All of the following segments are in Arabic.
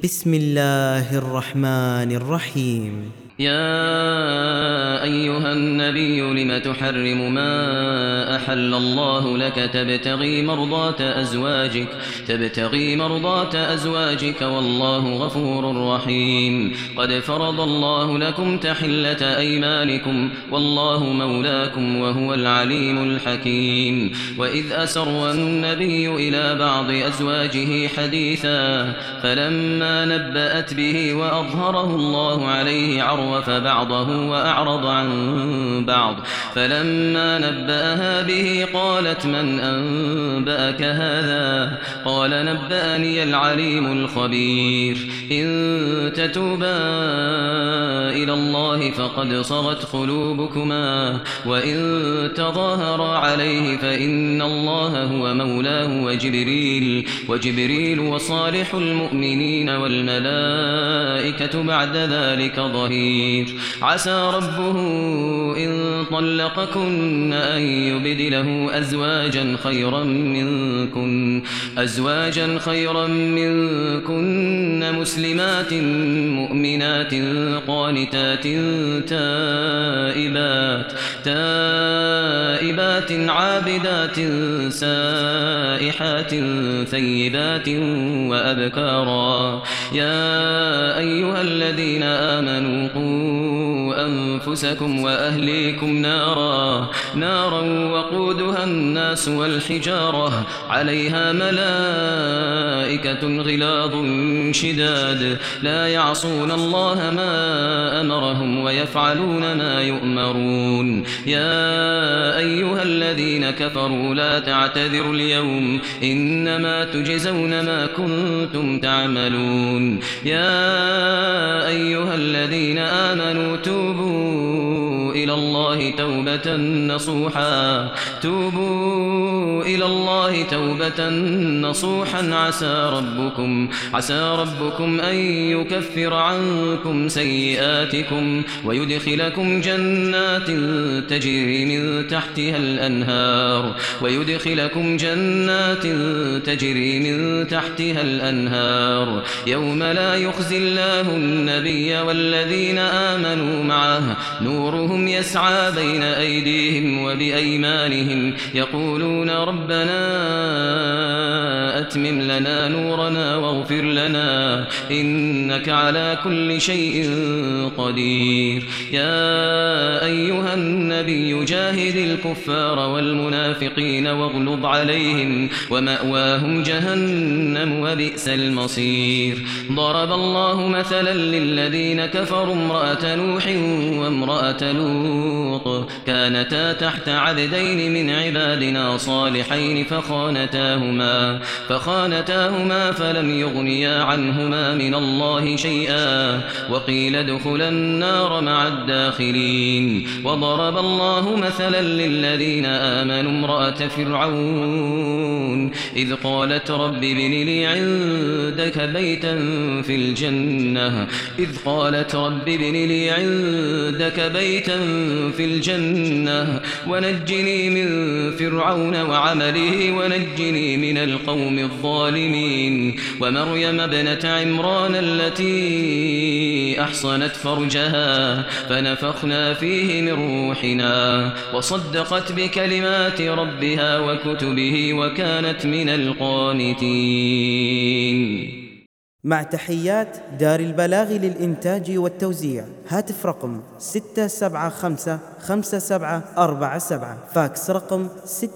بسم الله الرحمن الرحيم. يا أيها النبي لم تحرم ما أحل الله لك تبتغي مرضات أزواجك والله غفور رحيم. قد فرض الله لكم تحلة أيمانكم والله مولاكم وهو العليم الحكيم. وإذ أسر النبي إلى بعض أزواجه حديثا فلما نبأت به وأظهره الله عليه عرف بعضه وأعرض عن بعض. فلما نبأها به قالت من أنبأك هذا؟ قال نبأني العليم الخبير. إن تتوبا إلى الله فقد صغت قلوبكما وإن تظاهرا عليه فإن الله هو مولاه وجبريل وصالح المؤمنين والملائكة بعد ذلك ظهير. عسى ربه إن طلقكن أن يبدله أزواجا خيرا منكن مسلمات مؤمنات قانتات تائبات عابدات سائحات ثيبات وأبكارا. يا أيها الذين آمنوا قوا أنفسكم وأهليكم نارا وقودها الناس والحجارة عليها ملائكة غلاظ شداد لا يعصون الله ما أمرهم ويفعلون ما يؤمرون. يا أيها الذين كفروا لا تعتذروا اليوم إنما تجزون ما كنتم تعملون. يا أيها الذين آمنوا توبوا إلى الله توبة نصوحا عسى ربكم أن يكفر عنكم سيئاتكم ويدخلكم جنات تجري من تحتها الأنهار يوم لا يخزي الله النبي والذين آمنوا معه نورهم يسعى بين أيديهم وبأيمانهم يقولون ربنا أتمم لنا نورنا واغفر لنا إنك على كل شيء قدير. يا أيها النبي جاهد الكفار والمنافقين واغلظ عليهم ومأواهم جهنم وبئس المصير. ضرب الله مثلا للذين كفروا امرأة نوح وامرأة لوط كانتا تحت عبدين من عبادنا صالحين فخانتاهما فلم يغنيا عنهما من الله شيئا وقيل ادخلا النار مع الداخلين. وضرب الله مثلا للذين آمنوا امرأة فرعون إذ قالت رب ابن لي عندك بيتا في الجنة ونجني من فرعون وعمله ونجني من القوم الظالمين. ومريم ابنة عمران التي أحصنت فرجها فنفخنا فيه من روحنا وصدقت بكلمات ربها وكتبه وكانت من القانتين. مع تحيات دار البلاغ للإنتاج والتوزيع. هاتف رقم 6755747. فاكس رقم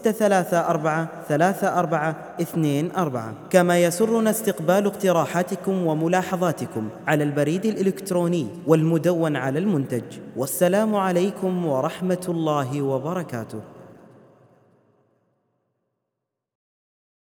6343424. كما يسرنا استقبال اقتراحاتكم وملاحظاتكم على البريد الإلكتروني والمدون على المنتج. والسلام عليكم ورحمة الله وبركاته.